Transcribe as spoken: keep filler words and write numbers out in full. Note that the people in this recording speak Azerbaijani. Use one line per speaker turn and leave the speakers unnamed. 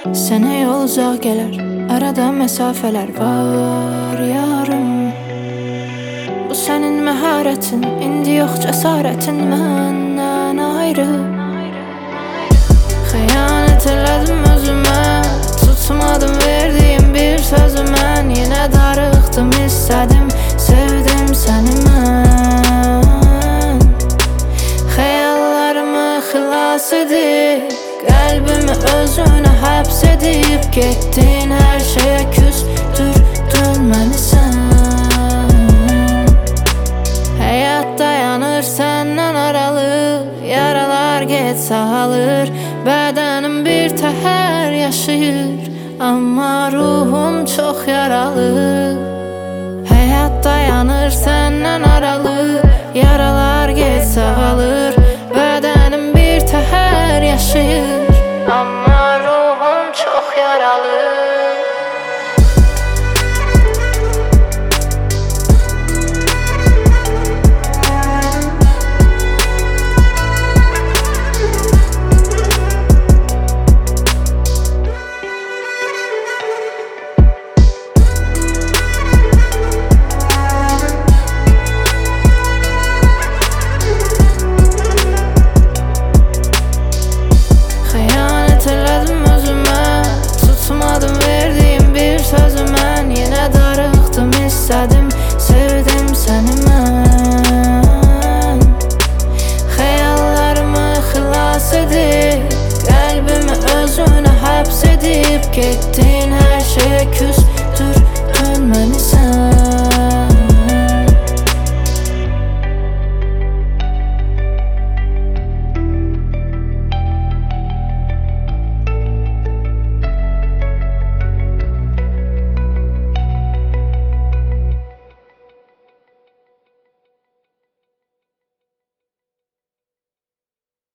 Sənə yol uzaq gələr, arada məsafələr var yarım. Bu sənin məharətin, indi yox cəsarətin məndən ayrı. Xəyanət elədim özümə, tutmadım verdiyim bir sözü mən. Yenə darıxdım, istədim, sevdim səni mən. Xəyallarımı xilas edib, qəlbimi özünə həbs edib, getdin hər şeyə küstürdün məni sən. Həyat dayanır səndən aralı, yaralar get sağalır. Bədənim bir təhər yaşayır, amma ruhum çox yaralı. Həyat dayanır səndən aralı,